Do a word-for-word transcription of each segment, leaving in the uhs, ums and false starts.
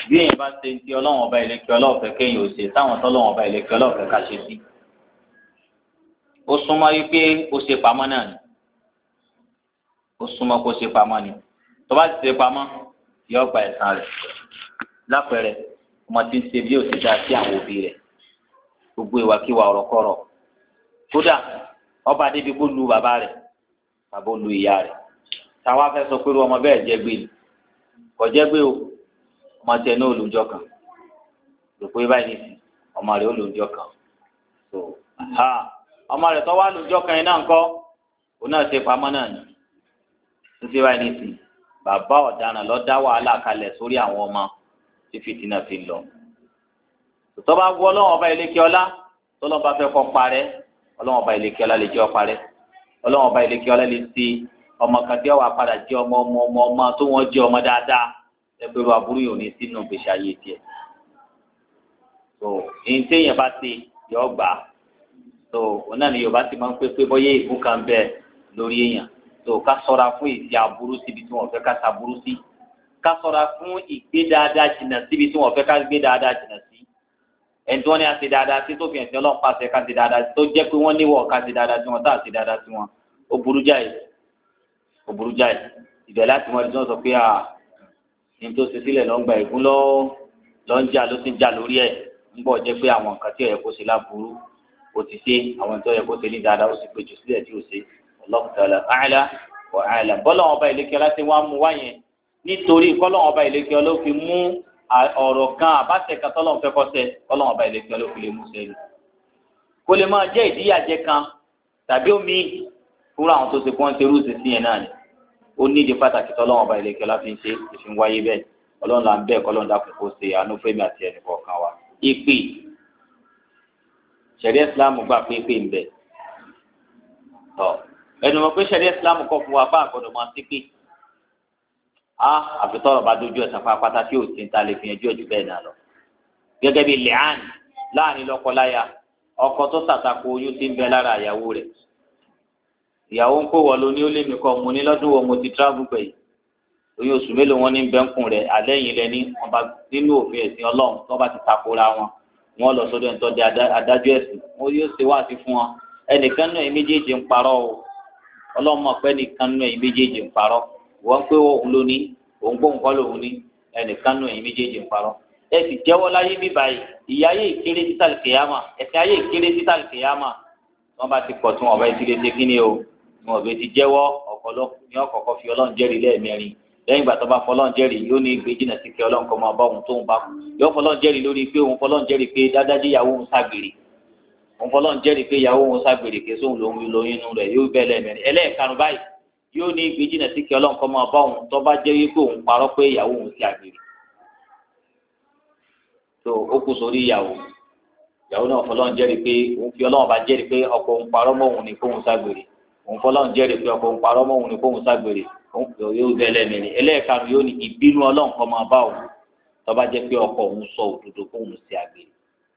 bí èèyàn bá ṣe ti ọlọ́run ọba ìlẹ́kẹ́ ọlọ́ọ̀fẹ́ kéèyàn ò ṣe táwọn tọ́lọ́run ọba ìlẹ́kẹ́ ọlọ́ọ̀fẹ́ ká ṣe sí ó súnmọ́ wípé ó ṣe pamọ́ náà ni ó súnmọ́ kó ṣe pamọ́ ni tó bá ti ṣe pamọ́ yóò gba ẹ̀san rẹ̀ lápẹẹrẹ ọmọ tí ń ṣe bí òṣì dá sí àwọn òbí rẹ̀ gbogbo ìwàkiwà ọ̀rọ̀kọ̀rọ̀ kódà ọba débi kó lu bàbá rẹ̀ bàbá ó lu ìyá rẹ̀ táwa fẹ́ sọ pé ọmọ bẹ́ẹ̀ jẹ́ gbé ni kò jẹ́ gbé o ọmọ tiẹ̀ náà olùjọ kan rò pé báyìí nìsí ọmọ rẹ̀ olùjọ kan so ọmọ rẹ̀ tó wá lùjọ kan yẹn náà ń kọ́ òun náà ṣe pamọ́ náà ni títí báyìí nìsí bàbá ọ̀daràn lọ dá wàhálà kalẹ̀ sórí àwọn ọmọ tí fìtínà fi lọ tó bá gbọ́ ọlọ́wọ́n ọba ìlékè ọlá tó lọ́ba fẹ́ kọ́ parẹ́ ọlọ́wọ́n ọba ìlékè ọlá lè jẹ́ ọ parẹ́ ọlọ́wọ́n ọba ìlékè ọlá lè ti ọmọ kan tí wàá padà jẹ́ ọmọ ọmọ ọmọ ọmọ tó wọ́n jẹ́ ọmọ dáadáa ẹgbẹ́ wa burú yòó ní sínú gbèsè ayé tiẹ̀ tó èyí téèyàn bá ti yọ ọ gbà tó òun náà ni Yorùbá ti máa ń pé pé bọ́yé ìbú kan bẹ́ẹ̀ lórí èèyàn tó ká ṣọ́ra fún ìdí aburú síbi tí wọ́n fẹ́ ká sa burú sí ká ṣọ́ra fún ìgbé dáadáa jìnnà síbi tí wọ́n fẹ́ ká gbé dáadáa jìnnà sí ẹni tí wọ́n ní àti dáadáa sí tó fi ẹ̀sìn Ọlọ́run pàṣẹ ká ti dáadáa sí tó jẹ́ pé wọ́n níwọ̀ ká ti dáadáa sí wọn tá àti dáadáa sí wọn ó burú jáì ó burú jáì ibẹ̀ láti wọn ẹni tí wọ́n sọ pé à ní tó ṣe sílẹ̀ lọ́ ń gba ìgún lọ́ lọ́ ń jà ló ti ń jà lórí ẹ̀ ń bọ̀ jẹ́ pé àwọn nǹkan tí ó yẹ kó ṣe láburú ó ti ṣe àwọn tó yẹ kó ṣe ní dáadáa ó sì péjú sílẹ̀ tí ó ṣe Allahu ta'ala a'la wa a'lam bọ́lá ọba ìlékè láti wá mú wáyẹn nítorí kọ́lọ́wọ́n ọba ìlékè ló fi mú ọ̀rọ̀ kan àbáṣẹ kan tọ́lọ́wọ́n fẹ́ kọ́sẹ̀ kọ́lọ́wọ́n ọba ìlékè ló fi lè mú sẹ́yìn kó lè máa jẹ́ ìdíyàjẹ kan tàbí omi fúnra àwọn tó ṣe kó ń ṣe rúùsì sí yẹn náà ni ó ní ìdí pàtàkì tọ́lọ́wọ́n ọba ìlékè láti ń ṣe ìfín wáyé bẹ́ẹ̀ ọlọ́run là ń bẹ́ẹ̀ kọ́lọ́run dákun kó ṣe àánú fẹ́mi àti ẹnì kọ̀ọ̀kan wa ìpè ṣẹ̀rí ìsìlámù gbà pé pé ń bẹ̀ tọ́ ẹnu mọ̀ pé ṣẹ̀rí ìsìlámù kọ̀ fún wa bá àgbọ̀dọ̀ máa ti pé a àfitọ́rọ̀ bá dojú ẹ̀sán pápátá tí ò sí ń ta lè fi ẹjọ́ jù bẹ́ẹ̀ náà lọ gẹ́gẹ́ bí lẹ́hàn láàrin lọ́kọláya ọkọ tó ṣàtakò oyún ti ń bẹ lára ìyàwó rẹ̀ ìyàwó ń kó wọ lóní ó lé mi kọ́ mo ní lọ́dún wo mo ti travel gbẹ̀yìn oyún oṣù mélòó wọn ní bẹ́ńkùn rẹ̀ àlẹ́yìn rẹ̀ ní wọn bá nínú òfin ẹ̀sìn ọlọ́run tó bá ti takora wọn wọn lọ sọ́dọ̀ ẹni tó di adájọ́ ẹ̀sìn wọn yóò ṣe wá sí fún wọn ẹnìkan náà méjèèjì ń parọ́ o ọlọ́run mọ̀ pé ẹnìkan náà méjèèjì ń parọ́ wọ́n pé òun ló ní òun gbóhùn kọ́ lòun ní ẹnìkan náà méjèèjì ń parọ́ ẹ sì jẹ́wọ́ láyé bí báyìí ìyá ayé ìkéré títàlì kìyàmà ẹ̀sìn ayé ìkéré títàlì kìyàmà wọn bá ti pọ̀ tí wọn bá ti lè ṣe kí ni o wọn bẹ ti jẹ́wọ́ ọ̀pọ̀lọpọ̀ ní ọ̀kọ̀ọ̀kọ̀ fi ọlọ́run jẹ́rìí lẹ́ẹ̀mẹrin lẹ́yìn ìgbà tó bá fọlọ́n jẹ́rìí yóò ní ìgbé jìnnà sí kí ọlọ́run kọ́ máa bá òun tóun bá kú yóò fọlọ́n jẹ́rìí lórí pé òun fọlọ́n jẹ́rìí pé dáadáa ìyàwó òun ságbèrè òun fọlọ́n jẹ́rìí pé ìyàwó òun ságbèrè kí sóun lòun lóyún inú rẹ̀ yóò bẹ́ẹ̀ lẹ́ẹ̀mẹ́rin ẹlẹ́ẹ̀karùn báyìí yóò ní ìgbé jìnnà sí kí ọlọ́run kọ́ máa bá òun tó bá jẹ́rìí pé òun parọ́ pé ìyàwó òun sí àgbèrè tó ó kù sórí ìyàwó ìyàwó náà fọlọ́n jẹ́rìí pé òun fi ọlọ́run bá jẹ́rìí pé ọkọ òun parọ́ mọ́ òun ní kóun ságbèrè òun fọlọ́n jẹ́rìí pé ọkọ òun parọ́ mọ́ òun ní kóun ságbèrè yóò bẹ̀rẹ̀ mẹ́rin ẹlẹ́ẹ̀karùn yóò ní ìbínú ọlọ́run kọ́ máa bá òun tó bá jẹ́ pé ọkọ òun sọ òdodo kó òun sí àgbèrè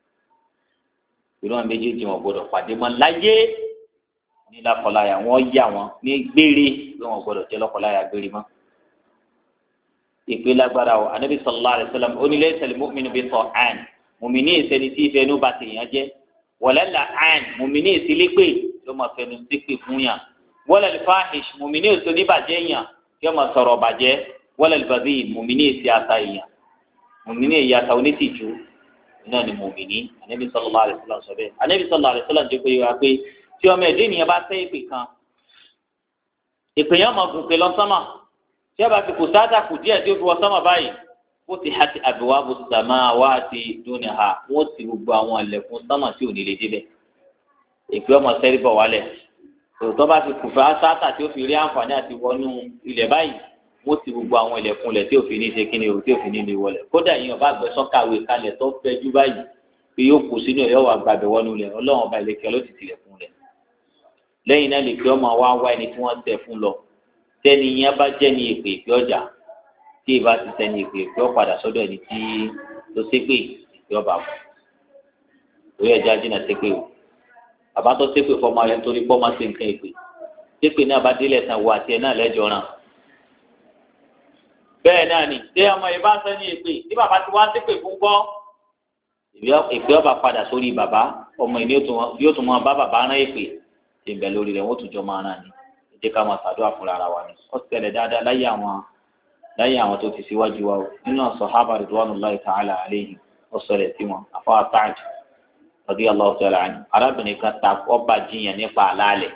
ìran méjèèjì wọn gbọ́dọ̀ pàdé mọ́ láyé ní lákọláya wọn yà wọn ní gbére pé wọn gbọ́dọ̀ jẹ́ lọ́kọláya gbére mọ́ ìpè lágbára o anabi sallallahu alayhi wa sallam onílé ìsẹ̀lẹ̀ mọ́mìnì bí sọ àn mọ́mìnì ìsẹ̀ni tí ìfẹ́ inú bá ti yàn jẹ́ wọ̀lẹ́là àn mọ́mìnì ìsẹ̀lẹ̀ pé yóò máa fẹnu sí pé fún yàn wọlé alfahish mùmíní èso níbàjẹ́ yàn kí ọmọ sọ̀rọ̀ bàjẹ́ wọlé alfadhi mùmíní èsì ata yàn mùmíní èyí ata onítìjú náà ni mùmíní anabi sallallahu alaihi wasallam sọ bẹ́ẹ̀ anabi sallallahu alaihi wasallam jẹ́ pé wá pé tí ọmọ ẹ̀dẹ́ ènìyàn bá tẹ́ ìpè kan ìpè yẹn ọmọ gùn pé lọ́sọ́mà tí ọba ti kù sáádà kù díẹ̀ tí ó fi wọ sọ́mà báyìí ó ti ha ti abwabu samawati dunha wọ́n ti gbogbo àwọn ilẹ̀kùn sọ́mà tí ò ní lè débẹ̀ ìpè ọmọ sẹ́rí bọ̀ wálẹ̀ tòótọ́ bá ti kù fún asáàtà tí ó fi rí àǹfààní àti wọnú ilẹ̀ báyìí wọ́n ti gbogbo àwọn ilẹ̀kùn lẹ̀ tí ò fi ní ṣe kíni o tí ò fi ní lè wọlé kódà yìí ọba àgbẹ̀ sọ́kàwé kalẹ̀ tó fẹ́jú báyìí pé yóò kù sínú ẹ̀ yóò wà gbàgbẹ́ wọnú lẹ̀ ọlọ́run ọba ìlẹ̀kẹ́ ló ti tilẹ̀kùn lẹ̀ lẹ́yìn náà lè fi ọmọ wa wá ẹni tí wọ́n tẹ̀ fún lọ tẹ́ni yẹn bá jẹ́ ní èpè ìpè ọjà tí ì bá ti tẹ́ni èpè ìpè ọ padà sọ́dọ̀ ẹni tí tó ṣépè ìpè ọba fún òye ẹ̀já jìnnà ṣépè o àbátọ ṣépè fọmọ rẹ nítorí pọ máa ṣe nǹkan ìpè ṣépè náà bá délẹ̀ tán wọ àti ẹ náà lẹ́jọ́ ràn bẹ́ẹ̀ náà ni ṣé ọmọ yìí bá sẹ́ni èpè tí bàbá ti wá ṣépè fún gbọ́ èpè ọba padà sórí bàbá ọmọ yìí yóò tún máa bá bàbá rán èpè tí ń bẹ lórí rẹ̀ wọ́n tún jọ máa rán ni ìdí ká máa ṣàdúrà fúnra ara wa ni ó ṣẹlẹ̀ dáadáa láyé àwọn láyé àwọn tó ti síwájú wa nínú sàhábà ridwanullahi ta'ala alayhim ó ṣẹlẹ̀ sí wọn àfọwọ́ Sa'd radiyallahu ta'ala anhu arábìnrin kan ta ọba jiyàn nípa àlàálẹ̀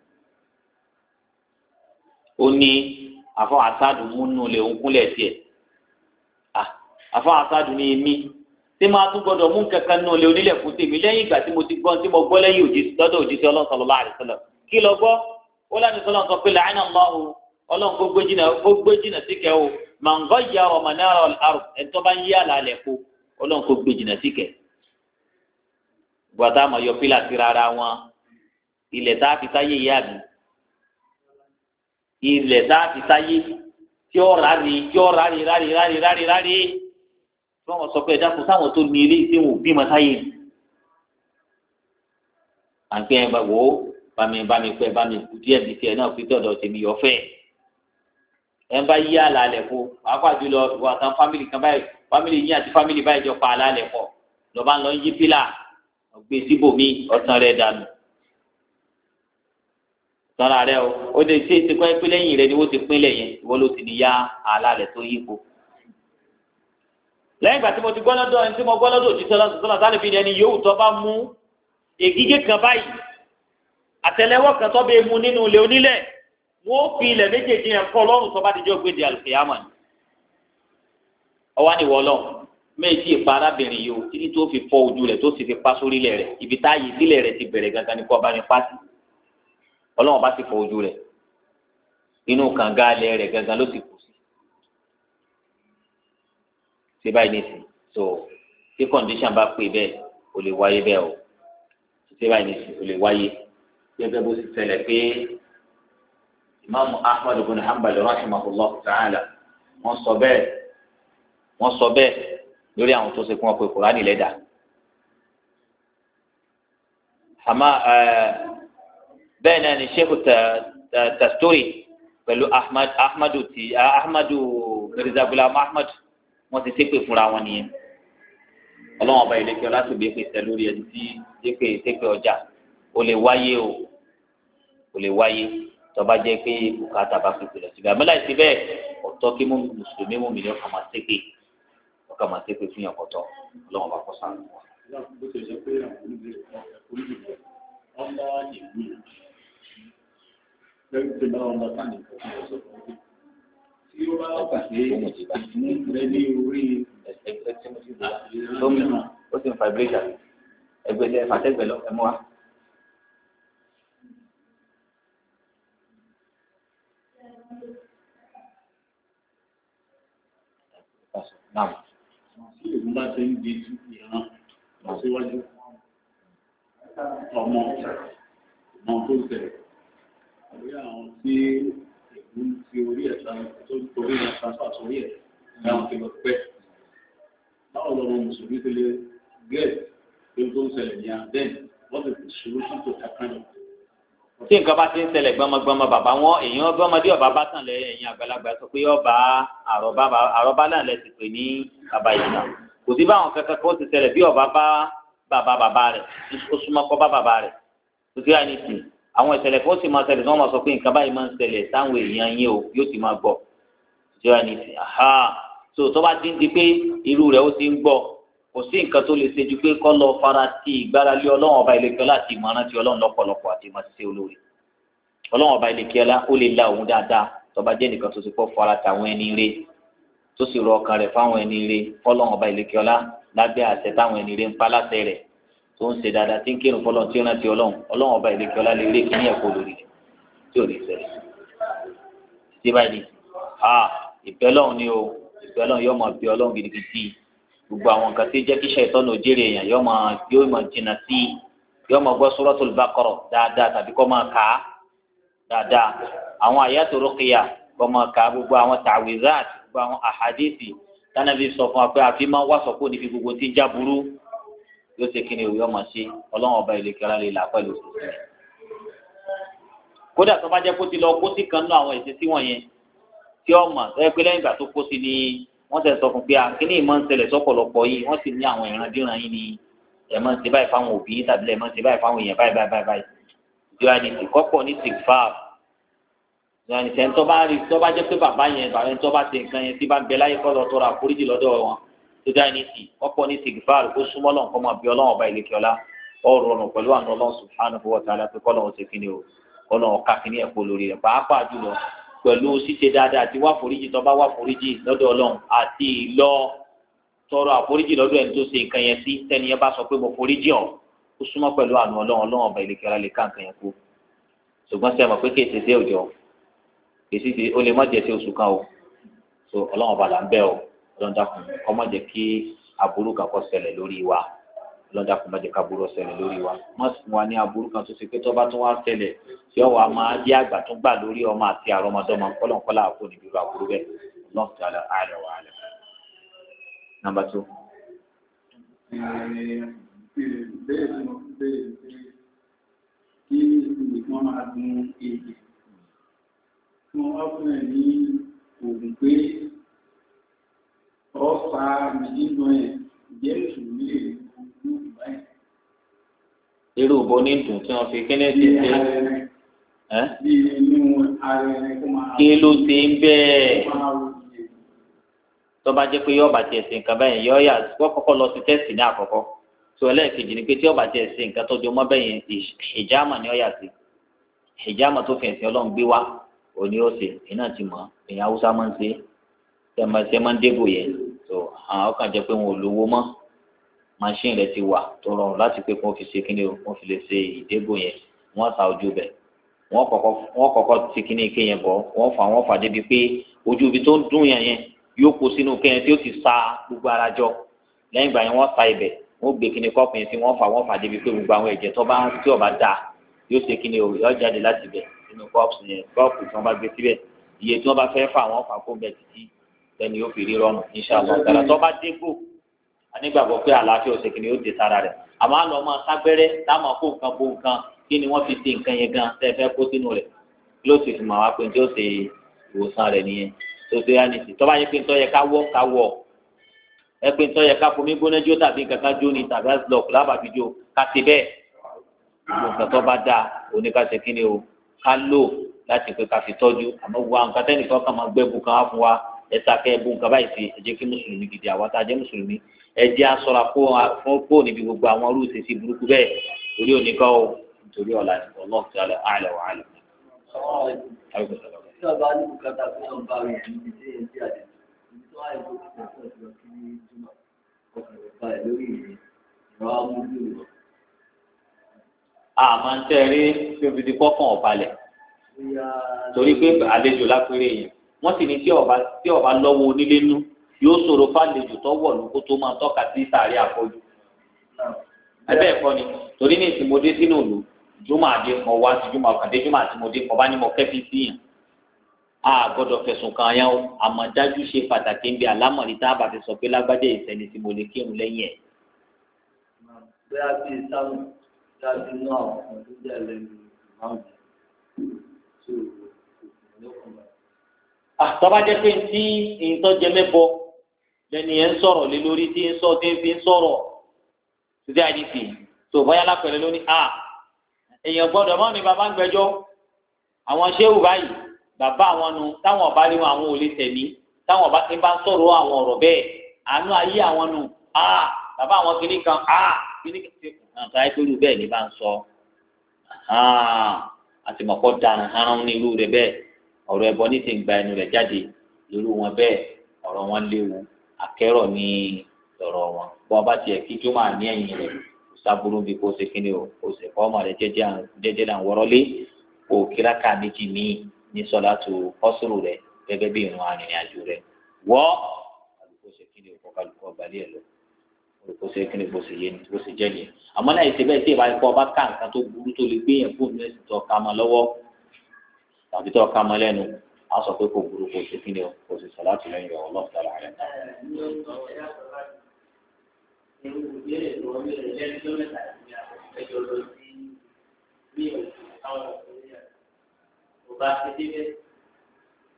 ó ní àfọ àsádù múnú lè ń kúnlẹ̀ tiẹ̀ àfọ àsádù ní èmi tí máa tún gbọdọ̀ mú kankan nù lé onílẹ̀ fún tèmi lẹ́yìn ìgbà tí mo ti gbọ́n tí mo gbọ́ lẹ́yìn òjì lọ́dọ̀ òjíṣẹ́ Ọlọ́run sallallahu alaihi wasallam kí lọ gbọ́ ó láti sọ́lá sọ pé la'ana Allahu Ọlọ́run kó gbé jìnnà kó gbé jìnnà síkẹ́ o man ghayyara manara al-ard ẹ̀tọ́ bá ń yí àlàálẹ̀ kó Ọlọ́run kó gbé jìnnà síkẹ́ gbọ́dọ̀ àmọ́ yọ pílà sí rárá wọn ilẹ̀ tá a fi sáyé yá mi ilẹ̀ tá a fi sáyé tí ó rárí tí ó rárí rárí rárí rárí rárí tí wọ́n sọ pé ẹ̀dá kò sáwọn tó ní ilé ìsìn wò bímọ sáyé ni. à ń pẹ́ ẹ bá wò ó bámi bámi pẹ́ bámi kú díẹ̀ bí tiẹ̀ náà fi tọ̀dọ̀ tèmi yọ fẹ́. ẹ bá yí àlàálẹ̀ fún pàápàá jùlọ ìwà kan fámìlì kan báyìí fámìlì yín àti fámìlì báyìí jọ pa àlàálẹ̀ pọ̀ lọ́ba ń lọ yí pílà ọ̀gbẹ́ síbòmí ọ̀tàn rẹ̀ dànù tọ́ra rẹ o ó lè ṣe é ti kọ́ pé lẹ́yìn rẹ ni wọ́n ti pínlẹ̀ yẹn ìwọ ló ti ní ya alálẹ̀ tó yípo. lẹ́yìn ìgbà tí mo ti gbọ́ lọ́dọ̀ ẹni tí mo gbọ́ lọ́dọ̀ òjíṣẹ́ lọ́sọ̀ sọ́nà sáré fi ni ẹni yòówù tó bá mú ègígé kan báyìí àtẹ́lẹwọ́ kan tó bẹ́ẹ̀ mú nínú ilé onílẹ̀ wọ́n fi ilẹ̀ méjèèjì yẹn kọ́ lọ́rùn tó bá ti jọ́ gbé di àlùkìyámà ni. ọwọ́ ni wọ́n lọ méjì ìpa arábìnrin yìí o títí tó fi fọ́ ojú rẹ̀ tó sì fi pa sórílẹ̀ rẹ̀ ibi táyì sílẹ̀ rẹ̀ ti bẹ̀rẹ̀ gangan ní kó ọba ní pátì ọlọ́wọ́n bá ti fọ ojú rẹ̀ inú kànga alẹ́ rẹ̀ gangan ló ti kù sí ṣé báyìí nìsín so tí condition bá pè bẹ́ẹ̀ ó lè wáyé bẹ́ẹ̀ o ṣé báyìí nìsín ó lè wáyé gẹ́gẹ́ bó ti ṣẹlẹ̀ pé imaamu ahmadu bin hanbal rahimahullah ta'ala wọ́n sọ bẹ́ẹ̀ wọ́n sọ bẹ́ẹ̀ lórí àwọn tó ṣe fún wọn pé kùránì lẹ́dà àmọ́ ẹ̀ẹ́ bẹ́ẹ̀ náà ni sheikh tastori pẹ̀lú ahmad ahmadu ti ahmadu mirza gulam ahmad wọ́n ti ṣépè fúnra wọn nìyẹn ọlọ́wọ́n ọba ìlẹ́kẹ́ ọlátòbí pèsè lórí ẹni tí ṣépè ṣépè ọjà ó lè wáyé o ó lè wáyé tọ́ba jẹ́ pé bùkátà bá pèsè lọ síbi àmì láìsí bẹ́ẹ̀ ọ̀tọ̀ kí mú mùsùlùmí mú mi ní ọkàn máa ṣépè ọkàn máa ṣépè fún yàn kọ́tọ́ ọlọ́wọ́n ọba kọ́ sáà lẹ́yìn tí bá wọn bá sáà ní ìfọ̀kànlẹ̀ sọ fún mi. tí ó bá wà pé ìfúnni ní orí ẹgbẹ́ tí mo ti bá tó mi hàn ó sì ń fa ìbílẹ̀ ìjàlè ẹgbẹ́ ilẹ̀ fàtẹ́gbẹ̀ lọ ẹ̀mú wa. tí èmi bá ti ń di ìran lọ síwájú ọmọ ọmọ tó ṣẹlẹ̀ àbí àwọn tí èkó ń fi orí ẹ̀ sáré tó ń torí ẹ̀ transfer sórí ẹ̀ ní àwọn tí lọ pẹ́. báwo lọ́wọ́ mùsùlùmí ti lè gẹ́ẹ̀tì tó ń ṣẹlẹ̀ ní àdéhùn wọ́n ti fi solution to that kind of thing. tí nǹkan bá ti ń ṣẹlẹ̀ gbọmọgbọmọ bàbá wọn èèyàn gbọmọdé ọba bá tàn lẹ ẹ̀yìn àgbàlagbà sọ pé ọba àròbá náà lẹ ti pè ní bàbá yìí náà kò sí báwọn kankan kó ti ṣẹlẹ̀ bí ọba bá bàbá bàbá rẹ̀ ó súnmọ́ kọ́ bá bàbá rẹ̀ kò sí àyè nìsín àwọn ìṣẹ̀lẹ̀ kó sì máa ṣẹlẹ̀ tí wọ́n máa sọ pé nǹkan báyìí máa ń ṣẹlẹ̀ sáwọn èèyàn yín o yóò sì máa gbọ́ kò sí àyè nìsín aha so tó bá ti ń di pé irú rẹ̀ ó ti ń gbọ́ kò sí nǹkan tó lè ṣe ju pé kọ́ lọ fara ti ìgbáralé ọlọ́run ọba ìlẹ̀kẹ́ láti ìmọ̀ràn ti ọlọ́run lọ́pọ̀lọpọ̀ àti ìmọ̀ ṣiṣẹ́ olóore ọlọ́run ọba ìlẹ̀kẹ́ ọlá ó lè la òun dáadáa tó bá jẹ́ nìkan tó ti kọ́ fara ti àwọn ẹni rẹ̀ tó sì rọ ọkàn rẹ̀ fáwọn ẹni rẹ̀ fọlọ́run ọba ìlẹ̀kẹ́ ọlá lábẹ́ àṣẹ táwọn ẹni rẹ̀ ń pa láṣẹ rẹ̀ tó ń ṣe dáadáa tí ń kírun fọlọ́run tí ó rántí ọlọ́run ọlọ́run ọba ìlẹ̀kẹ́ ọlá lè rí kíní ẹ̀kọ́ lórí rẹ̀ tí ò lè ṣẹlẹ̀ títí báyìí ah ìfẹ́ ọlọ́run ni o ìfẹ́ ọlọ́run yóò máa bí ọlọ́run gidigidi gbogbo àwọn nǹkan tí jẹ́ kíṣẹ́ ìtọ́nà òjèrè èèyàn yóò máa yóò máa jìnnà sí yóò máa gbọ́ Suratul Baqara dáadáa tàbí kọ́ máa kà á dáadáa àwọn àyàtò rúkìyà kọ́ máa kà á gbogbo àwọn tàwíìzát gbogbo àwọn àhàdìsì tánàbí sọ fún wa pé àfi máa wá sọ̀kò níbi gbogbo tí ń já burú yóò ṣe kíni òye ọmọ ṣe ọlọ́run ọba ìlẹ̀kẹ́ ọlá lè là pẹ̀lú òṣìṣẹ́ kódà tó bá jẹ́ kó ti lọ kó sí kan nínú àwọn ìṣesí wọ̀nyẹn tí ọmọ ẹ pé lẹ́yìn ìgbà tó kó sí ni wọ́n tẹ̀ sọ fún pé kíní ìmọ̀ ń ṣẹlẹ̀ sọ́pọ̀lọpọ̀ yìí wọ́n sì ní àwọn ìrandíran yìí ni ẹ̀ máa ń ṣe báyìí fáwọn òbí tàbí ẹ̀ máa ń ṣe báyìí fáwọn èèyàn báyìí báyìí báyìí ìjọ àni ìkọ́pọ̀ ní sìgfà ìjọba ìṣẹ́ tó bá rí tó bá jẹ́ pé bàbá yẹn bàbá yẹn tó bá ṣe nǹkan yẹn tí bá ń bẹ láyé kọ́ lọ tọrọ àforíjì lọ́dọ̀ wọn tó dá ní sí kọ́pọ̀ ní sìgfà ó súnmọ́ lọ́n kọ́ máa bí ọlọ́run ọba ìlẹ̀kẹ́ ọlá ọ̀rọ̀ ọ̀run pẹ̀lú àwọn ọlọ́run subhanahu wa ta'ala pé kọ́lọ́run ṣe kíni o kọ́lọ́run ká kíní ẹ̀kọ́ lórí rẹ̀ pàápàá jùlọ pẹ̀lú ṣíṣe dáadáa àti wá foríjì tó bá wá foríjì lọ́dọ̀ ọlọ́run àti ìlọ tọrọ àforíjì lọ́dọ̀ ẹni tó ṣe nǹkan yẹn sí tẹ́ni yẹn bá sọ pé mo foríjì ọ̀ ó súnmọ́ pẹ̀lú àánú ọlọ́run ọlọ́run ọba ìlẹ̀kẹ́ ọlá lè ká nǹkan yẹn kú ṣùgbọ́n sẹ́ mọ̀ pé kéèsì dé òjò kéèsì dé ó lè má jẹ́ sí oṣù kan o so ọlọ́run ọba là ń bẹ̀ o ọlọ́run dákun kó má jẹ́ kí aburú kan kó ṣẹlẹ̀ lórí wa ọlọ́run dákun má jẹ́ ká aburú ṣẹlẹ̀ lórí wa má sì wá ní aburú kan tó ṣe pé tó bá tún wá ṣẹlẹ̀ tí ọwọ́ a máa jẹ́ àgbà tún gbà lórí ọmọ àti àrọ́mọdọ́mọ kọ́lọ́nkọ́lá àpò níbi ìlú aburú bẹ́ẹ̀ ọlọ́run ti àlẹ́ àlẹ́ wà àlẹ́. Number two. bẹ́ẹ̀ ni mo bẹ́ẹ̀ ni kí nìkan máa gun èdè tí wọ́n wá fún ẹ̀ ní oògùn pé ọ̀fà nínú ẹ̀ jẹ́ ìṣòro lè lu báyìí. irú bo ní dùn tí wọ́n fi kíní ti ṣe ẹ́ kí ló ṣe ń bẹ́ẹ̀ tó bá jẹ́ pé yọ́ọ̀bà tiẹ̀ ṣe nǹkan bẹ́ẹ̀ yọ́ọ̀ yà kọ́kọ́ lọ sí tẹ́sì ní àkọ́kọ́ tó ẹlẹ́ẹ̀kejì ni pé tí ọba tiẹ̀ ṣe nǹkan tó jọ mọ́ bẹ́ẹ̀ yẹn hijama ni ó yà sí hijama tó fi ẹ̀sìn ọlọ́run gbé wá òní ó ṣe iná ti mọ̀ èèyàn haúsá máa ń ṣe ṣe máa ń dégò yẹn tó àwọn ọkàn jẹ́ pé wọn ò lówó mọ́ machine rẹ̀ ti wà tó rọrùn láti pé kí wọ́n fi ṣe kíni o wọ́n fi lè ṣe ìdégò yẹn wọ́n sa ojú bẹ̀ wọ́n kọ́kọ́ ti kíní ike yẹn bọ̀ wọ́n fà wọ́n fà débi pé ojú ibi tó ń dún yẹn yẹn yóò kó sínú kẹ́yìn tí ó ti sa gbogbo ara jọ lẹ́yìn ìgbà yẹn wọ́n sa ibẹ̀ wọ́n gbé kíni kọ́ọ̀pù yẹn tí wọ́n fà wọ́n fà débi pé gbogbo àwọn ẹ̀jẹ̀ tó bá tí ó bá da yóò ṣe kíni o yóò jáde láti bẹ̀ nínú kọ́ọ̀pù yẹn kọ́ọ̀pù tí wọ́n bá gbé síbẹ̀ iye tí wọ́n bá fẹ́ fà wọ́n fà kó bẹ̀ títí lẹ́ni yóò fi rí rọrùn inshallah tààrà tó bá dégbò anígbàgbọ́ pé àlàáfíà ó ṣe kíni yóò dé sára rẹ̀ àmọ́ àlọ́ máa ságbẹ́rẹ́ táwọn kó nǹkan bó nǹkan kí ni wọ́n fi ṣe nǹkan yẹn gan tẹ́ fẹ́ kó sínú rẹ̀ ló sì fi mà wá pé tí ó ṣe ìwòsàn rẹ̀ nìyẹn tòtò ya nìsí tọ́ba yẹ pé ntọ́ yẹ ká wọ́ ká wọ̀ ẹ pé ntọ́ yẹ ká fomi gbóná jó tàbí kankan jó ni tàbí blọọkù lábàbí jó ká ti bẹ́ẹ̀ gbogbo nǹkan tó bá dáa òní ká ṣe kíni o ká lò láti pé ká fi tọ́jú àmọ́ gbogbo àwọn nǹkan tẹ́nìkan kan máa gbẹ́bù kan á fún wa ẹ̀ta kẹ́ ẹ̀bù nǹkan báyìí sí ẹ jẹ́ kí mùsùlùmí gidi àwọn tá a jẹ́ mùsùlùmí ẹ jẹ́ aṣọra fún kó níbi gbogbo àwọn orú ìṣesí burúkú bẹ́ẹ̀ torí òní kọ́ o nítorí ọ̀la ọlọ́ọ̀tì àlẹ́ wàhálà tí ọba ní bùkátà fún ọba rẹ̀ níbi tí èyí ti àdé ibi tó wáyé tó ti tẹ̀sán ìjọ kí ní jùmọ̀ ọkàn rẹ̀ balẹ̀ lórí ìrìn ìrọ̀ amúlò rẹ̀. àmọ́ ń tẹ́rí tí o fi di kọ́kàn ọ̀balẹ̀ torí pé àlejò lápẹ́rẹ́ yẹn wọ́n sì ní tí ọba tí ọba lọ́wọ́ onílé nú yóò ṣòro fàlejò tó wọ̀ lóko tó máa tọ́ka sí sàárẹ̀ àpọ̀jù. ẹbẹ́ ẹ̀kọ́ ni torí ní ìsìnmọ́dé sínú òlu jùmọ̀ àdé kan wá sí jùmọ̀ àkàndé jùmọ̀ àti mọ̀dé kan bá ní mọ̀ kẹ́fí sí yàn. a gbọ́dọ̀ fẹ̀sùn kàn yẹn o àmọ́ dájú ṣe pàtàkì ń bẹ àlámọ̀rí tá a bá fi sọ pé lágbájá ìṣẹ̀lẹ̀ tí mo lè kírun lẹ́yìn ẹ̀. bóyá bí sáwọn dájú ní àwọn ọmọ tó jẹ́ lẹ́nu ìmáàmù àtọ́bá jẹ́ pé tí ìtọ́jẹ mẹ́bọ lẹ́ni ẹ̀ ń sọ̀rọ̀ lé lórí tí ń sọ tí ń fi ń sọ̀rọ̀ títí àdìsí tó báyà lápẹ̀rẹ̀ lónìí a èèyàn gbọ́dọ̀ mọ́ ni bàbá ń gbẹ́jọ́ àwọn ṣéwù báyìí bàbá àwọn nu táwọn ọba rí wọn àwọn ò lè tẹ̀mí táwọn ọba ti bá ń sọ̀rọ̀ àwọn ọ̀rọ̀ bẹ́ẹ̀ àánú ayé àwọn nu a bàbá àwọn kìnnì kan a kìnnì kan ti kùn náà táyé pẹ̀lú bẹ́ẹ̀ ni bá ń sọ àti mọ̀kọ́ dáná hánà ní irú rẹ̀ bẹ́ẹ̀ ọ̀rọ̀ ẹbọ ní ti ń gba ẹnu rẹ̀ jáde irú wọn bẹ́ẹ̀ ọ̀rọ̀ wọn léwu akẹ́rọ̀ ní ọ̀rọ̀ wọn bọ́ ọba tiẹ̀ kí tó máa ní ẹ̀yìn rẹ̀ kò sábúrú bí kò ṣe kíni o kò sì kọ́ ọmọ rẹ̀ jẹ́jẹ́ là ń wọ́rọ́lé kò kíráka méjì míì ní sọ́látù kọ́sùrù rẹ̀ gẹ́gẹ́ bí ìrun arìnrìn àjò rẹ̀ wọ́ àlùkò ṣe kíni o kọ́kálùkọ́ balẹ̀ ẹ̀ lọ àlùkò ṣe kíni bó ṣe yé ni bó ṣe jẹ́ nìyẹn àmọ́ náà ìṣe bẹ́ẹ̀ tí ìbá ikọ́ ọba ká nǹkan tó burú tó lè gbé yẹn fóònù ẹ̀sìn tó ká mọ́ lọ́wọ́ tàbí tó ká mọ́ lẹ́nu á sọ pé kò burú kò ṣe kíni o kò sì sọ láti lẹ́yìn ọ̀rọ̀ lọ́ọ̀tà rẹ̀ náà.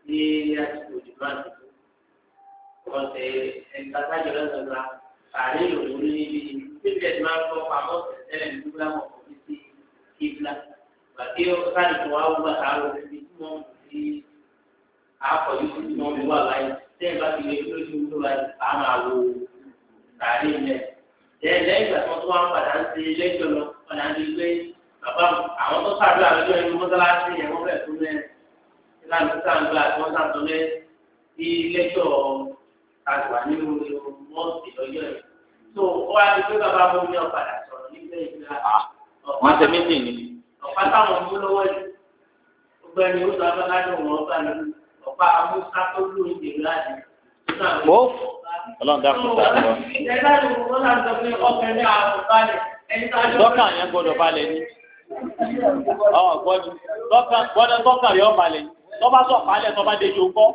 ní àsìkò ìdìbò àti wọ́n ṣe ẹ̀ka sájọ lọ́sọ̀gbà ààrẹ ìlòlú níbi tíbẹ̀ tí máa ń fọ́ pamọ́ tẹ̀lé ní dúgbà mọ̀ kò ní sí kíbla gbàgbé káàdì tó wá wúgbà táwọn òbí tí wọ́n mú sí àkọ́jú tí wọ́n mú wà láyé tẹ́yìn bá ti lè lójú tó láyé á máa wo ààrẹ ilẹ̀ tẹ́yìn lẹ́yìn ìgbà tí wọ́n tún wá ń padà ń ṣe lẹ́jọ́ lọ padà ń di pé bàbá àwọn tó sáà lóyún àlejò ẹni mọ́sálásí yẹn wọ́n fẹ́ẹ̀ tún lẹ́ ìlànà sáàgbà tí wọ́n sáà tún lẹ́ sí lẹ́jọ́ àgbà nínú mọ́ọ̀sì lọ́jọ́ yẹn. tó o wá di pé bàbá mo ní ọ̀padà sọ̀rọ̀ nígbà ìgbà. wọ́n ṣe mí nìyí. ọ̀pá táwọn mú lọ́wọ́ yìí gbogbo ẹni ó sọ abẹ́lájọ wọn ọ̀pá ni ọ̀pá amúsá tó lù ní ìdè láti. ó ọlọ́run dákun sáà lọ. ẹ̀ka ló ń wọ́n láti sọ pé ọkẹ́ ní àwọn balẹ̀ ẹni tá a jọ. dọ́kà yẹn gbọ́dọ̀ balẹ̀ ní. ọ̀ gbọ́dọ̀ dọ́kà gbọ́dọ̀ dọ́kà yọ balẹ̀ ní. tọ́ba sọ̀ balẹ̀ tọ́ba dé ju kọ́.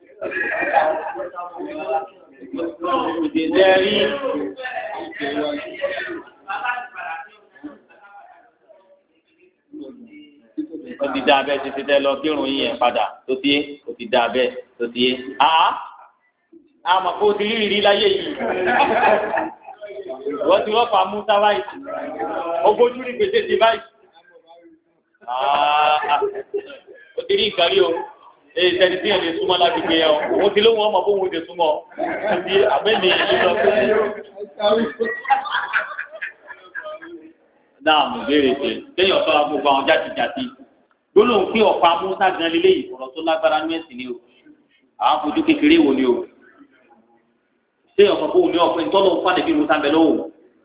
ìdè rí. ó ti dá abẹ́ títí tẹ́ lọ kírun yín yẹn padà tó ti yé ó ti dá abẹ́ tó ti yé. àá àmọ́ kó o ti rí ìrí láyé yìí wọ́n ti wọ́n fa musa báyìí ogójú ní gbèsè ti báyìí ó ti rí nǹkan rí o èyí sẹ́ni tí yẹn lè súnmọ́ láti gbé yẹn o òun ti lóhùn ọmọ bóun ti súnmọ́ ti àbẹ́ni ìlú lọ pé náà mo béèrè pé kéèyàn sọ́ra gbogbo àwọn játijàti gbólóhùn pé ọ̀pá musa gan lélẹ́yìí ọ̀rọ̀ tó lágbára ní ẹ̀sìn ni o àwọn fojú kékeré wo ni o téèyàn sọ pé òun ní ọ̀pẹ ńtọ́lọ́ fún àdébí musa bẹ̀ lọ́wọ́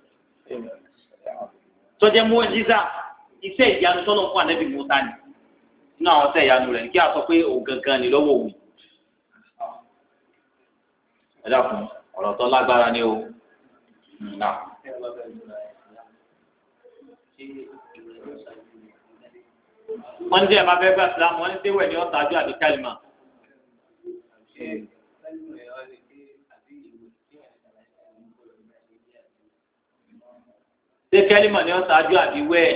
tọ́jẹ́ mú ẹ̀jísà iṣẹ́ ìyanu tọ́lọ́ fún àdébí musa ni nínú àwọn ọ̀sẹ̀ ìyanu rẹ̀ kí a sọ pé òun gangan ni lọ́wọ́ òun. ẹ dákun ọ̀rọ̀ tó lágbára ni o. wọ́n ní tí ẹ̀ máa fẹ́ gbà sílámù wọ́n ní tí wẹ̀ ní ọ̀sájú àbí kálímà. ṣé kẹ́límọ̀ ni wọ́n ṣáájú àbí wẹ́ẹ̀?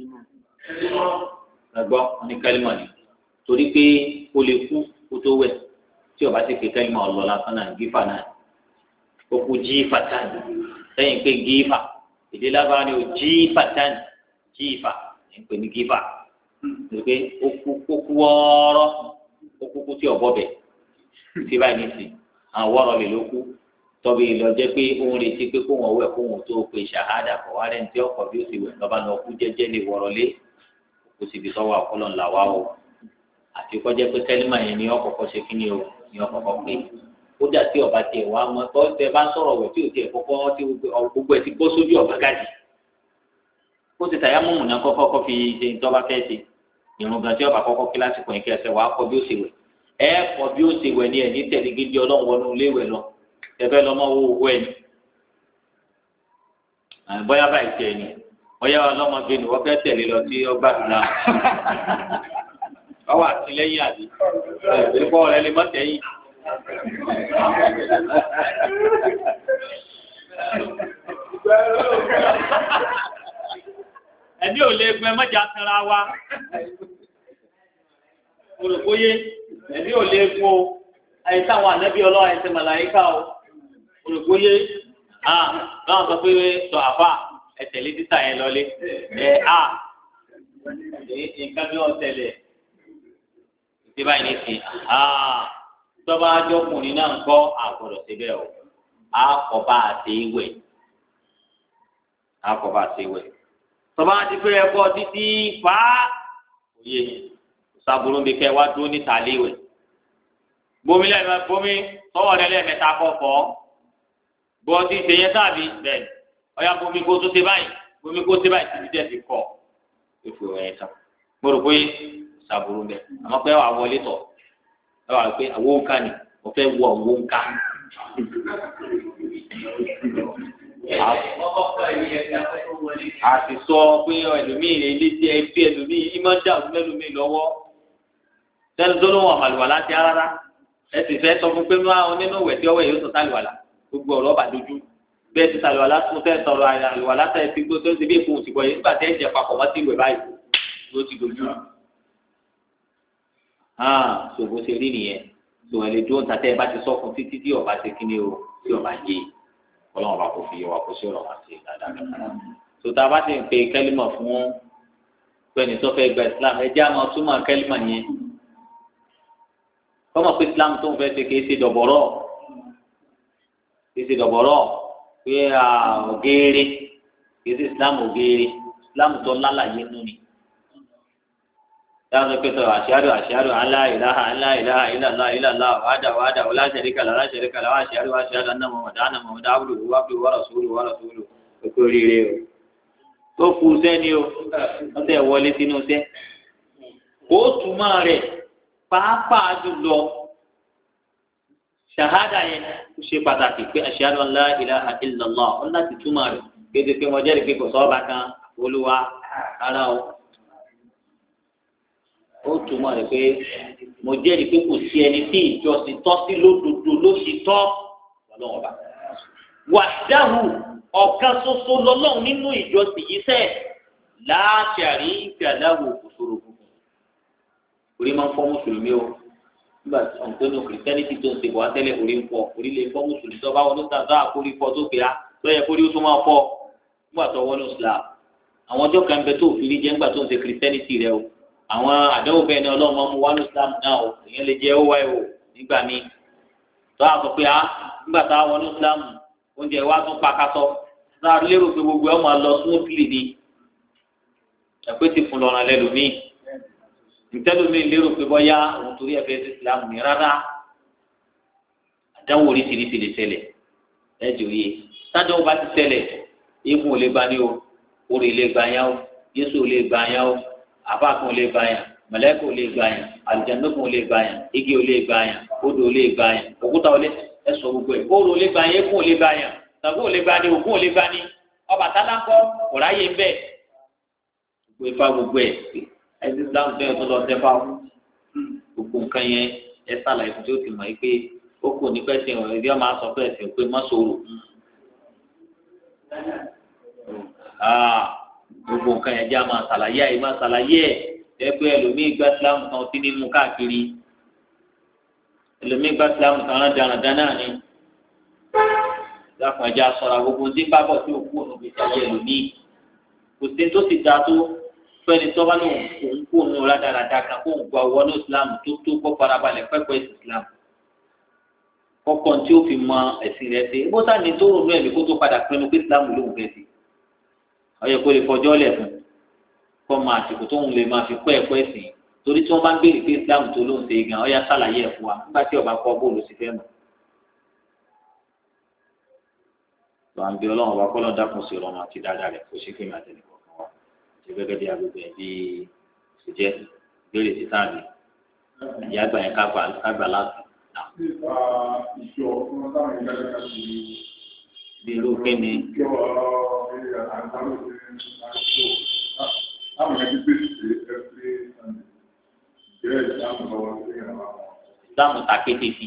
ẹ̀gbọ́n ní kẹ́límọ̀ ni torí pé o lè kú kó tó wẹ̀ tí o bá ti fi kẹ́límọ̀ ọ̀lọ́ lásán náà gífà náà o kú jífà tán lẹ́yìn pé gífà èdè lágbára ni o jífà tán jífà ní pé ní gífà ní pé o kú o kú wọ́ọ́rọ́ o kú kú tí o bọ́ bẹ̀ tí báyìí ní sìn àwọn wọ́ọ́rọ́ lè ló kú tọ́bi ìlọ́jẹ́ pé òun retí pé kó wọn wẹ̀ kó wọn tó pe ṣàhádà kọ̀ wá rẹ̀ ní tí ọkọ̀ bí ó ti wẹ̀ lọ́ba lọ kú jẹ́jẹ́ lè wọ̀rọ̀lé kó sì fi sọ́wọ́ àkọlọ̀ ńlá wa o àti kọjá pé kẹ́límà yẹn ni ọkọ̀ọ̀kọ̀ ṣe kí ni o ni ọkọ̀ọ̀kọ̀ pé ó dà tí ọba tiẹ̀ wá mọ́ tọ́ tẹ bá sọ̀rọ̀ wẹ̀ tí ò tiẹ̀ kọ́kọ́ tí gbogbo ẹ̀ ti bọ́ sójú ọ̀gá gàdì kó ti tàyà mọ̀mù náà kọ́kọ́ kọ́ fi ṣe ìtọ́ba fẹ́ ṣe ìrùn gan tí ọba kọ́kọ́ kíláàsì kan ìkẹsẹ̀ wàá kọ́ bí ó ṣe wẹ̀ ẹ kọ́ bí ó ṣe wẹ̀ ni ẹ̀ ní tẹ̀lé gidi ọlọ́run wọnú ilé ìwẹ̀ lọ tẹfẹ lọmọ wo owó ẹni bóyá báyìí tiẹ̀ ni bóyá ọlọmọge ni wọn fẹ́ tẹ̀lé lọ sí ọgbà ìlà ọwọ́ àtìlẹ́yìn àdé ẹgbẹ ọ̀rẹ́ lè mọ tẹ̀yìn. ẹbí ò lè gbẹ mọjà sanra wa olùkóyè ẹbí ò lè gun o àyíká àwọn ànábì ọlọ́wọ́ ẹ̀sẹ̀ màláyíká o olùkóyè à náà sọ pé sọ àfà ẹ̀tẹ̀lé títà yẹn lọlé ẹ̀ à nǹkan bí wọ́n tẹ̀lé ìdí báyìí ní ti à tọ́ba ajọ́kùnrin náà ń kọ́ àgọ́dọ̀ síbẹ̀ o àkọ́bá àti ìwẹ̀ àkọ́bá àti ìwẹ̀ tọ́ba ti pé ẹ̀kọ́ títí fà á òye sàbùrù bí kẹ́ wá dúró níta léwẹ̀ bomi lẹ́nu bomi tọwọ́ rẹ lẹ́ẹ̀mẹ́ta kọ̀ọ̀kọ́ bọ́ọ̀dì ìṣèyẹ dàbí bẹ́ẹ̀ ọ̀yà bomi kó tó ṣe báyìí bomi kó ṣe báyìí títí dẹ̀ ti kọ̀ èfò ẹ̀yẹ tán mo rò pé sàbùrù bẹ́ẹ̀ àmọ́ pé wà wọlé tọ̀ ẹ wà pé àwọn òǹkà ni mo fẹ́ wọ àwọn òǹkà. a sì sọ pé ẹlòmíì lè lé tí ẹ fi ẹlòmíì ìmọ̀ dà ẹlòmíì lọ́wọ́ sẹ́ni tó ló wọ̀ màlúwà láti rárá ẹ sì fẹ́ sọ fún pé máa nínú ìwẹ̀ tí ọwọ́ yìí ó sọ sálùwàlà gbogbo ọ̀rọ̀ bá dojú bẹ́ẹ̀ ti sálùwàlà tún fẹ́ sọ̀rọ̀ àlùwàlà tẹ̀ fi gbó tó ti bí èkó òsì bọ̀ yìí nígbà tẹ́ ẹ̀ jẹ́ papọ̀ mọ́ sí ìwẹ̀ báyìí ló ti dojú. ṣògo ṣe rí nìyẹn tó ẹ lè dúró tàtẹ́ ẹ bá ti sọ fún títí tí ọba ti kíni o tí ọba yé ọlọ́run bá kò fi yẹ wa kó sí ọ̀rọ̀ wa sí dáadáa dáadáa tó tá a bá ti ń pe kẹ́límọ̀ fún pẹ́ni tó fẹ́ gba Islam ẹ jẹ́ àwọn túmọ̀ kẹ́límọ̀ yẹn kọ́mọ̀ pé Islam tó ń fẹ́ ṣe kìí ṣe dọ̀bọ̀rọ̀ kìí ṣe dọ̀bọ̀rọ̀ pé ògèrè kìí ṣe Islam ògèrè Islam tó lálàyé nù ni dáhùn pé sọ àṣàrò àṣàrò alá ìlàhà alá ìlàhà ìlàlá ìlàlá wàdà wàdà wàlá ṣẹríkà làlá ṣẹríkà làwà àṣàrò àṣàrò àná mọ̀mọ́dá àná mọ̀mọ́dá àbúrò wàbí wàrà sùúrù wàrà sùúrù kókó rírẹ o tó kù sẹ́ni o wọ́n tẹ̀ wọlé sínú sẹ́ kó túmọ̀ rẹ̀ pàápàá jùlọ ṣàhádà yẹn kó ṣe pàtàkì pé àṣàrò alá ìlàhà ìlàlá wọn láti túmọ̀ rẹ̀ kéde pé wọ́n jẹ́rìí pé kò sọ́ọ́bà kan olúwa rárá o. Ó túmọ̀ rẹ̀ pé mo jẹ́rìí pé kò sí ẹni tí ìjọsìn tọ́ sí lódodo ló ṣe tọ́ lọ́wọ́ ọba. Wahdahu ọ̀kan ṣoṣo lọ́lọ́run nínú ìjọsìn yìí sẹ́ẹ̀ la sharika lahu òkòsòrò gbogbo. Orí máa ń fọ́ mùsùlùmí o. Nígbà tí wọ́n ń pè ní kìrìtẹ́nìtì tó ń ṣe bọ̀ àtẹ́lẹ̀ orí ń fọ́ orí lè fọ́ mùsùlùmí tó bá wọnú sàdá àkórí fọ́ tó gbéra tó yẹ kórí ó tún máa fọ́ nígbà tó wọnú Islam. Àwọn ọjọ́ kan bẹ tó òfin jẹ́ nígbà tó ń ṣe kìrìtẹ́nìtì rẹ o. Àwọn àdéhùn bẹ́ẹ̀ ni ọlọ́run máa mú wá ní Islam náà o èèyàn lè jẹ́ owó ẹ̀ o nígbà míì tó a sọ pé a nígbà tá a wọ ní Islam oúnjẹ wa tún pakasọ náà lérò pé gbogbo ẹ̀ máa lọ smoothly ni ẹ̀pẹ́ ti fún lọ́rùn lẹ́lòmíì ìtẹ́lómi lérò pé bọ́yá òun torí ẹ̀fẹ́ sí Islam ní rárá àdáwò oríṣiríṣi lè ṣẹlẹ̀ ẹ̀ jò yé sádọ́wọ́ bá ti ṣẹlẹ̀ eégún ò lè gba ní o orí lè gba yá o Jésù ò lè gba yá o àbá kan lè gba yàn mọlẹkọ lè gba yàn àlùjáde kan lè gba yàn igi ò lè gba yàn odò lè gba yàn òkúta ò lè ẹsọ gbogbo ẹ kóòrò lè gba yàn ekun ò lè gba yàn Ṣàngó ò lè gba ni ògún ò lè gba ni Ọbàtálá ńkọ́ kò ráyè ń bẹ gbogbo ifá gbogbo ẹ ẹsẹ Islam tó yẹ tó lọ sẹfà gbogbo nǹkan yẹn ẹ sàlàyé fún tí ó ti mọ yìí pé ó kò ní pẹ́sẹ̀ ọ̀rọ̀ ìdí ọmọ asọ fún ẹ̀sìn pé mọ́ sòrò gbogbo nǹkan yẹn jẹ́ àmọ́ àṣàlàyé àyè máa ṣàlàyé ẹ̀ ẹ pé ẹlòmíì gba sílámù kan tí ní mú káàkiri ẹlòmíì gba sílámù kan rán dáradára náà ni lápò ẹja sọ̀rọ̀ gbogbo tí bábọ̀ tí òkú òun fi ṣàyẹ ẹlòmíì kò sí tó ti da tó fẹ́ni tó bá lóun òun kó òun rán dáradára kan kó òun gba owó ní ìsìlámù tó tó kọ́ farabalẹ̀ pẹ́pẹ́ ìsìlámù kọ́kọ́ tí ó fi mọ ẹ̀sìn rẹ̀ ṣe bó sáà ní tó rò ní ẹ̀mí kó tó padà pinnu pé ìsìlámù lóun fẹ́ sí ọyọ kó lè fọjọ́ lẹ̀ fún kọ́ máa àsìkò tó ń lè máa fi pẹ́ ẹ̀kọ́ ẹ̀sìn torí tí wọ́n bá ń béèrè pé Islam tó ló ń ṣe gan ọyá sàlàyé ẹ̀ fún wa nígbà tí ọba kọ́ bóòlù sí fẹ́ mọ̀. tó à ń bí ọlọ́run ọba kọ́lọ́ dákun sí ọlọ́run àti dáadáa rẹ̀ kó ṣe fún mi àtẹnì kọ̀ọ̀kan wa ṣe gẹ́gẹ́ bí agbègbè bí ṣe jẹ́ béèrè sí sáàbì ìyá àgbà yẹn kágbà láti. bí irú kí ni. Islam ta kété sí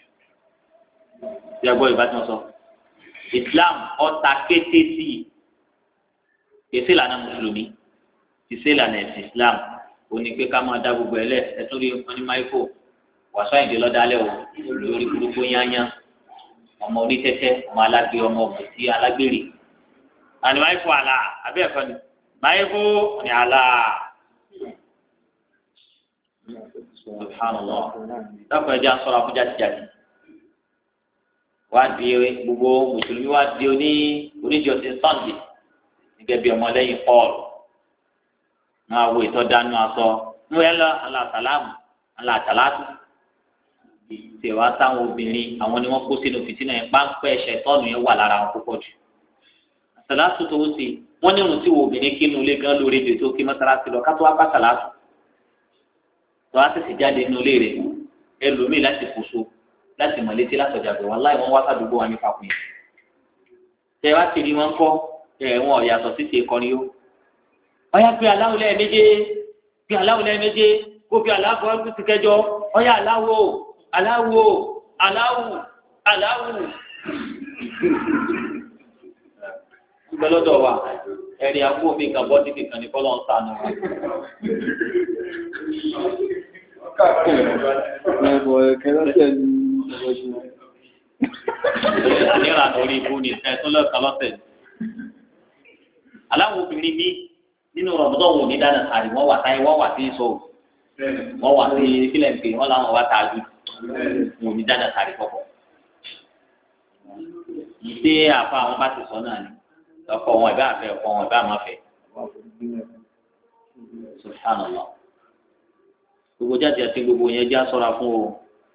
ṣé ẹgbọ́ ìbá tí wọ́n sọ Islam ọta kété sí kèsì ìlànà mùsùlùmí kèsì ìlànà ẹ̀sìn Islam ó ní pé ká máa dá gbogbo ẹ̀ lẹ̀ ẹ̀tún rí wọn ní máìkò wàásù àyìndé lọ́dálẹ̀ o lórí burúkú yányá ọmọ orí tẹ́tẹ́ ọmọ alágbé ọmọ òkùtì alágbèrè àní máìkò àlà àbí ẹ̀kọ́ ni máìkò ní àlà subhanallah dákun ẹjẹ asọ̀rọ̀ àfúnjà ti jáde wá di gbogbo mùsùlùmí wá di oní oníjọsìn Sunday nígbà bí ọmọlẹ́yìn Paul máa wo ìtọ́dánú aṣọ mú ẹ lọ aláṣàlámù aláṣàlátù ìṣèwà táwọn obìnrin àwọn ni wọ́n kó sínú fìtínà yẹn páńpẹ́ ẹ̀ṣẹ̀ tọ́nù yẹn wà lára wọn púpọ̀ jù àṣàlátù tó ń ṣe wọ́n ní irun tí wo obìnrin kínú ilé gan lórí èdè tó kí mọ́sálásí lọ ká tó wá bá àṣàlátù tó wá tẹ̀sí jáde nínú ilé rẹ̀ ẹlòmíì láti kóso láti mọ̀ létí látọ̀jà bẹ̀ wọ́n láì wọ́n wá sádùúgbò wa ní papọ̀ yẹn tẹ wá ti rí wọn kọ́ ẹ̀ wọn ọ̀yàtọ̀ sí ti kọrin yó ọ̀yà pé aláwo lẹ́ẹ̀méje pé aláwo lẹ́ẹ̀méje kó fi aláwo ẹ̀kú ti kẹjọ ọ̀yà aláwo aláwo aláwo aláwo ìgbẹ́ lọ́dọ̀ wa ẹ̀rí àgbo mi kan bọ́ síbi kan ní kọ́lọ́ ń sànù wa. ẹ̀bọ̀ ẹ̀kẹ́ lọ́sẹ̀ ní ọjọ́ àníra lórí ibú ni ẹ̀ tó lọ́ọ̀kan lọ́sẹ̀. aláwọ̀ obìnrin mi nínú rọ̀bọ̀dọ̀ wò ní dáná sàrí wọ́n wà táyé wọ́n wà sí sọ wọ́n wà sí kílẹ̀ ń pè wọ́n làwọn wà tààjú wò ní dáná sàrí kọ̀kọ̀. ìdè àfa àwọn bá ti sọ náà ni ọkọ wọn ìbá àfẹ ọkọ wọn ìbá àmàfẹ. subhanallah gbogbo jáde àti gbogbo yẹn já ṣọ́ra fún o.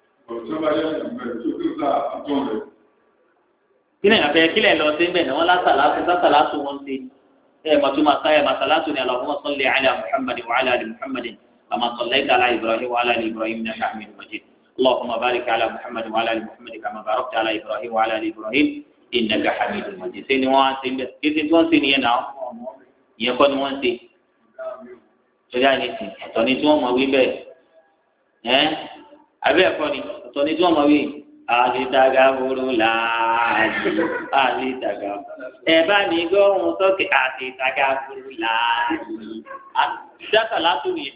kílẹ̀ àfẹ kílẹ̀ lọ sí bẹ́ẹ̀ ni wọ́n lásàlásù sásàlásù wọn ṣe ẹ̀ mọ̀túmọ̀ sáyẹ̀ màsàlásù ni Allahumma salli ala Muhammadin wa ala ali Muhammadin kama sallaita ala Ibrahim wa ala ali Ibrahim innaka hamidun majid. Allahumma barik ala Muhammadin wa ala ali Muhammadin kama barakta ala Ibrahim wa ala ali Ibrahim innaka hamidun majid. ṣé ni wọ́n á ṣe ń bẹ̀ títí tí wọ́n ṣe nìyẹn náà ìyẹn kọ́ ni wọ́n ṣe. ṣọlá ní ti ọ̀tọ̀ ni tí wọ́n mọ̀ wí bẹ́ẹ̀ ẹ́ abẹ́ ẹ̀kọ́ ni ọ̀tọ̀ ni tí wọ́n mọ̀ wí àlìdàgà burú láàyè àlìdàgà ẹ bá ní gbóhùn sókè àlìdàgà burú láàyè dáta látò yẹn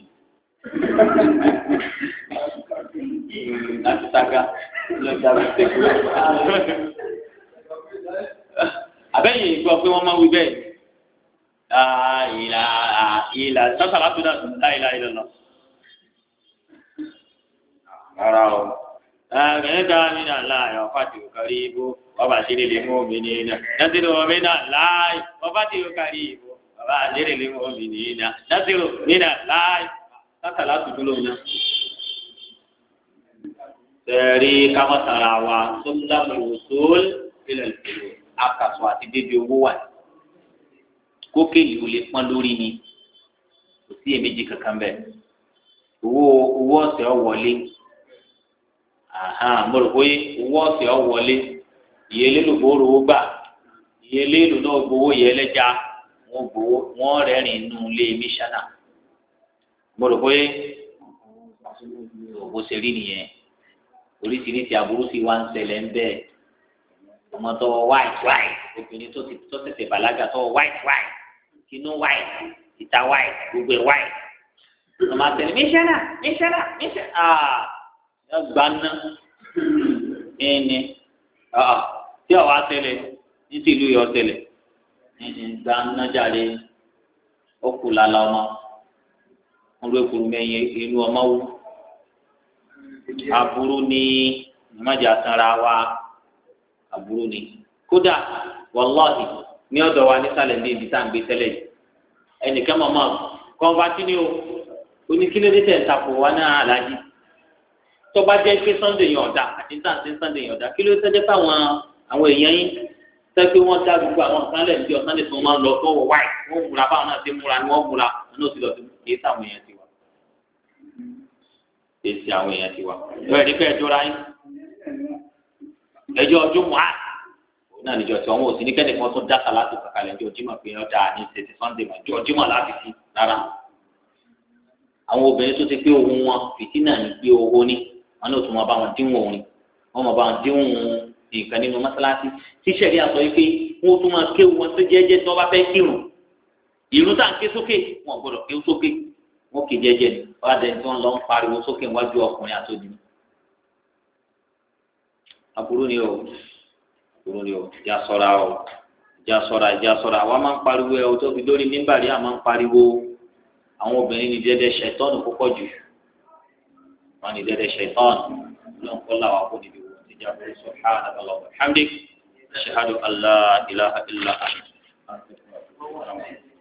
láti tàgà lọ́jà lọ́sẹ̀kù abẹ́yẹ gbọ́ pé wọ́n máa wí bẹ́ẹ̀ ìlà ìlà dáta látò náà láìlà ìlà lọ. Rárá o. Ẹ̀ẹ́dá mi náà láàyè ọ̀fà tí o kárí ibò ọba àṣírí lè mú omi ní iná. Násìrò mi náà láàyè ọ̀fà tí o kárí ibò ọba àṣírí lè mú omi ní iná. Násìrò mi náà láàyè sátàlá tuntun lóun náà. Sẹ̀rí kámọ́sára wa sọ́mùlámù ìwòsàn ilẹ̀ ìṣòro àkàsọ àti dédé owó wà. Kókè ìlú lè pọ́n lórí ni kò sí èméjì kankan bẹ́ẹ̀. Owó owó ọ̀sẹ̀ ọ̀ wọlé. mo rò pé owó ọ̀sẹ̀ ọ̀ wọlé ìyẹlé ló gbowó owó gbà ìyẹlé ló náà gbowó yẹlẹ́jà wọ́n gbowó wọ́n rẹ́rìn inú ilé mísánà mo rò pé òwò ṣe rí nìyẹn oríṣiríṣi aburú sí wa ń ṣẹlẹ̀ ń bẹ́ẹ̀ ọmọ tó white white obìnrin tó ti tó tẹ̀sẹ̀ bàlágà tó white white kinú white ìta white gbogbo ẹ̀ white ọmọ àtẹnudẹ mísánà mísánà mísánà ah ẹ gbaná ẹni tí ọwọ àtẹlẹ ní ti ìlú yọ ọtẹlẹ ẹni gbaná jáde ọkù lala ọmọ wọn ló ekuru mẹyìn inú ọmọ wú aburú ní ìmájà sanra wa aburú ní kódà wàláhì ní ọ̀dọ̀ wa nísàlẹ̀ ní ibi tá à ń gbé tẹ́lẹ̀ yìí ẹnìkan mọ máa kọnvatí ni o oníkílódé tẹ ń takò wá náà alájí tọba jẹ́ pé sunday yẹn ọ̀dà àti tàǹtí sunday yẹn ọ̀dà kí ló tẹ́jẹ́ fáwọn àwọn èèyàn yín sẹ́pẹ́ wọ́n dá gbogbo àwọn nǹkan lẹ́nu bí ọ̀sán lè tó máa ń lọ tó wọ̀ wáì wọ́n múra báwọn náà ti múra ni wọ́n múra wọn náà ti lọ sí èyí táwọn èèyàn ti wà èyí tí àwọn èèyàn ti wà ẹ̀rọ ẹ̀rí pé ẹjọ́ ra yín ẹjọ́ ọjọ́ mọ́ à òun náà níjọ tí wọn ò sí ní kẹ́nìkan tó dá sàlátù kàkàlẹ̀ ẹjọ́ jímọ̀ pé ọjà ní tètè sunday mọ̀ ẹjọ́ jímọ̀ láti fi rárá àwọn obìnrin tó ti pé ohun wọn fìtínà ní pé owó ní wọn náà tún máa bá wọn dínwó orin wọn máa bá wọn dínwó nǹkan nínú mọ́sálásí tí sẹ́rí àsọ yìí pé wọ́n tún máa kéwù wọn tó jẹ́jẹ́ tí wọ́n bá fẹ́ kírun ìlú tá à ń ké sókè wọn gbọ́dọ̀ kéwù sókè wọn kì í jẹ́jẹ́ ni wọ́n á dẹni tí wọ́n lọ ń pariwo sókè wájú ọkùnrin àtòdì aburú ni o aburú ni o ìjà ṣọ́ra o ìjà ṣọ́ra ìjà ṣọ́ra àwa máa ń pariwo ẹ o tó fi lórí mímbàrí àmọ́ ń pariwo àwọn obìnrin ní dẹ́dẹ́ ṣẹ̀tọ́nù púpọ̀ jù wọn ní dẹ́dẹ́ ṣẹ̀tọ́nù lọ́n kọ́ làwọn kò níbi wọ́n ti jà fún subhanaka Allahumma wa bihamdik ashhadu an la ilaha illa anta.